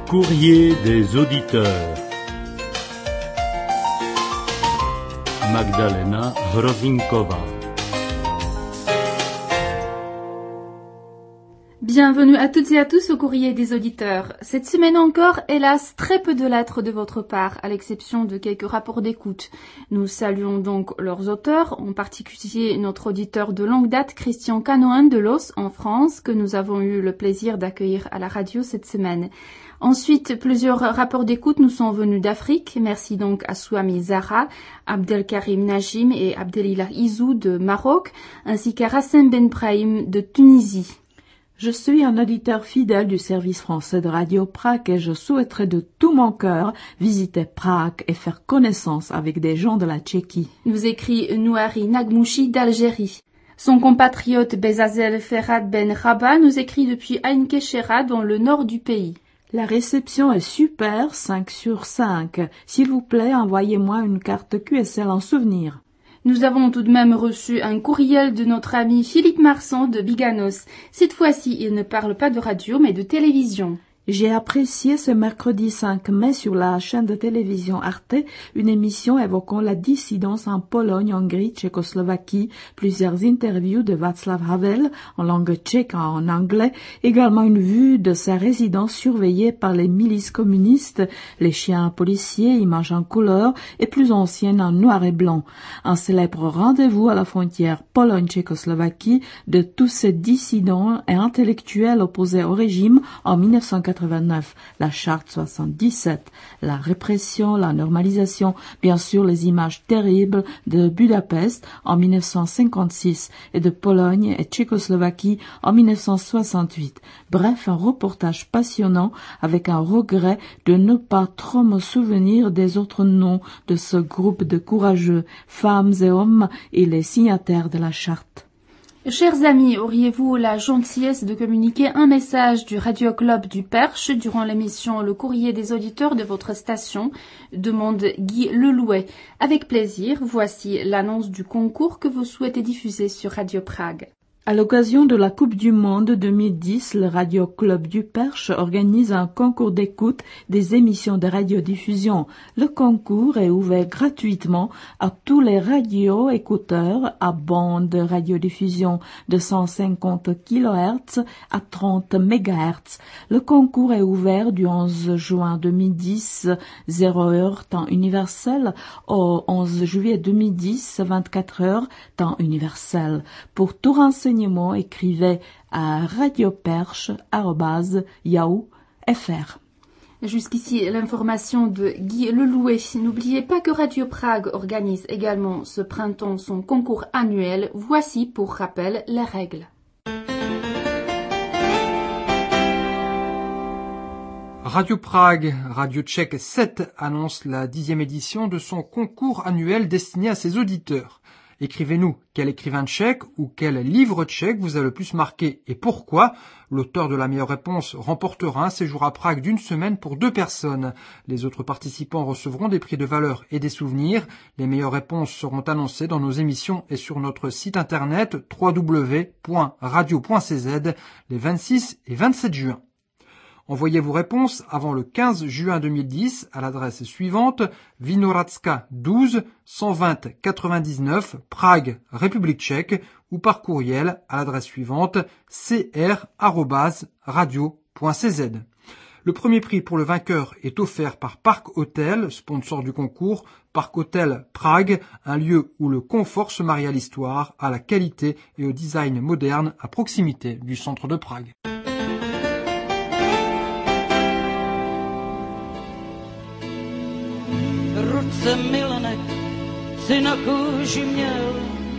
Courrier des auditeurs. Magdalena Hrozinkova. Bienvenue à toutes et à tous au Courrier des auditeurs. Cette semaine encore, hélas, très peu de lettres de votre part, à l'exception de quelques rapports d'écoute. Nous saluons donc leurs auteurs, en particulier notre auditeur de longue date, Christian Canoin de Los, en France, que nous avons eu le plaisir d'accueillir à la radio cette semaine. Ensuite, plusieurs rapports d'écoute nous sont venus d'Afrique. Merci donc à Souami Zahra, Abdelkarim Najim et Abdelilah Izou de Maroc, ainsi qu'à Rassem Ben Brahim de Tunisie. Je suis un auditeur fidèle du service français de Radio Prague et je souhaiterais de tout mon cœur visiter Prague et faire connaissance avec des gens de la Tchéquie. Nous écrit Nouari Nagmouchi d'Algérie. Son compatriote Bezazel Ferhat Ben Rabat nous écrit depuis Ain Keshera dans le nord du pays. La réception est super, 5 sur 5. S'il vous plaît, envoyez-moi une carte QSL en souvenir. Nous avons tout de même reçu un courriel de notre ami Philippe Marsan de Biganos. Cette fois-ci, il ne parle pas de radio, mais de télévision. J'ai apprécié ce mercredi 5 mai sur la chaîne de télévision Arte une émission évoquant la dissidence en Pologne, Hongrie, Tchécoslovaquie, plusieurs interviews de Václav Havel en langue tchèque en anglais, également une vue de sa résidence surveillée par les milices communistes, les chiens policiers, images en couleur et plus anciennes en noir et blanc. Un célèbre rendez-vous à la frontière Pologne-Tchécoslovaquie de tous ces dissidents et intellectuels opposés au régime en 1989, la charte 77, la répression, la normalisation, bien sûr les images terribles de Budapest en 1956 et de Pologne et Tchécoslovaquie en 1968. Bref, un reportage passionnant avec un regret de ne pas trop me souvenir des autres noms de ce groupe de courageux, femmes et hommes et les signataires de la charte. Chers amis, auriez-vous la gentillesse de communiquer un message du Radio Club du Perche durant l'émission Le Courrier des auditeurs de votre station, demande Guy Lelouet. Avec plaisir, voici l'annonce du concours que vous souhaitez diffuser sur Radio Prague. À l'occasion de la Coupe du Monde 2010, le Radio Club du Perche organise un concours d'écoute des émissions de radiodiffusion. Le concours est ouvert gratuitement à tous les radio-écouteurs à bande de radiodiffusion de 150 kHz à 30 MHz. Le concours est ouvert du 11 juin 2010, 0h, temps universel, au 11 juillet 2010, 24h, temps universel. Pour tout renseignement, écrivez à radioperche@yahoo.fr. Jusqu'ici, l'information de Guy Lelouet. N'oubliez pas que Radio Prague organise également ce printemps son concours annuel. Voici pour rappel les règles. Radio Prague, Radio Tchèque 7 annonce la 10e édition de son concours annuel destiné à ses auditeurs. Écrivez-nous quel écrivain tchèque ou quel livre tchèque vous a le plus marqué et pourquoi. L'auteur de la meilleure réponse remportera un séjour à Prague d'1 semaine pour 2 personnes. Les autres participants recevront des prix de valeur et des souvenirs. Les meilleures réponses seront annoncées dans nos émissions et sur notre site internet www.radio.cz les 26 et 27 juin. Envoyez vos réponses avant le 15 juin 2010 à l'adresse suivante: Vinohradska 12 120 99 Prague, République tchèque, ou par courriel à l'adresse suivante: cr@radio.cz. Le premier prix pour le vainqueur est offert par Parc Hôtel, sponsor du concours. Parc Hôtel Prague, un lieu où le confort se marie à l'histoire, à la qualité et au design moderne à proximité du centre de Prague. Ruce milenek si na kůži měl,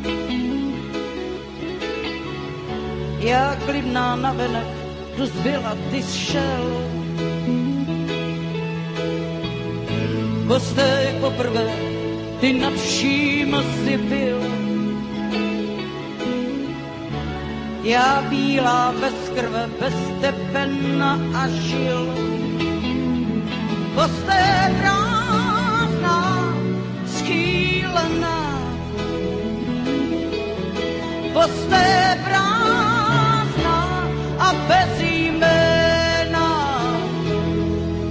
já klidná navenek, tu zbyla, ty šel. Kostej poprvé, ty nad vším si byl, já bílá bez krve, bez tepena a žil. Kostej prázdná, schýlená, kostej prázdná a bez jména.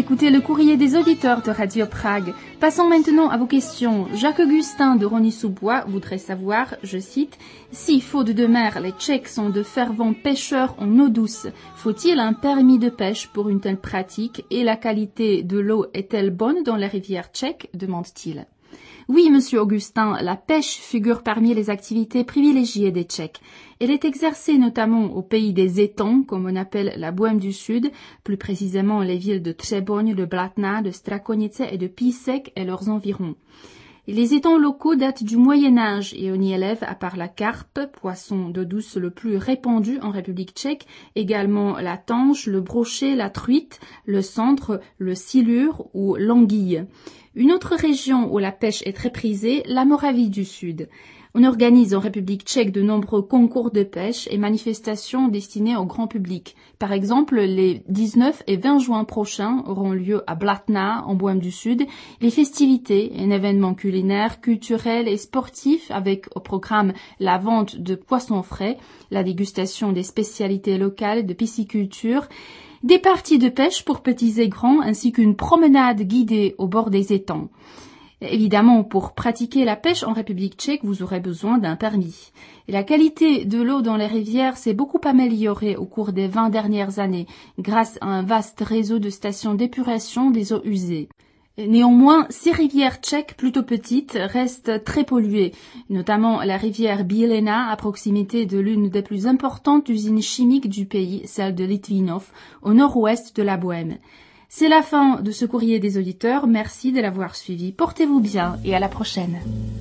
écouté le courrier des auditeurs de Radio Prague. Passons maintenant à vos questions. Jacques-Augustin de Rony-sous-Bois voudrait savoir, je cite, « Si, faute de mer, les Tchèques sont de fervents pêcheurs en eau douce, faut-il un permis de pêche pour une telle pratique et la qualité de l'eau est-elle bonne dans les rivières tchèques ?» demande-t-il. Oui, monsieur Augustin, la pêche figure parmi les activités privilégiées des Tchèques. Elle est exercée notamment au pays des étangs, comme on appelle la Bohême du Sud, plus précisément les villes de Třeboň, de Blatna, de Strakonice et de Písek et leurs environs. Les étangs locaux datent du Moyen-Âge et on y élève, à part la carpe, poisson d'eau douce le plus répandu en République tchèque, également la tanche, le brochet, la truite, le cendre, le silure ou l'anguille. Une autre région où la pêche est très prisée, la Moravie du Sud. On organise en République tchèque de nombreux concours de pêche et manifestations destinées au grand public. Par exemple, les 19 et 20 juin prochains auront lieu à Blatna, en Bohême du Sud, les festivités, un événement culinaire, culturel et sportif avec au programme la vente de poissons frais, la dégustation des spécialités locales de pisciculture, des parties de pêche pour petits et grands ainsi qu'une promenade guidée au bord des étangs. Évidemment, pour pratiquer la pêche en République tchèque, vous aurez besoin d'un permis. Et la qualité de l'eau dans les rivières s'est beaucoup améliorée au cours des 20 dernières années, grâce à un vaste réseau de stations d'épuration des eaux usées. Néanmoins, ces rivières tchèques plutôt petites restent très polluées, notamment la rivière Bílina à proximité de l'une des plus importantes usines chimiques du pays, celle de Litvínov, au nord-ouest de la Bohême. C'est la fin de ce courrier des auditeurs. Merci de l'avoir suivi. Portez-vous bien et à la prochaine.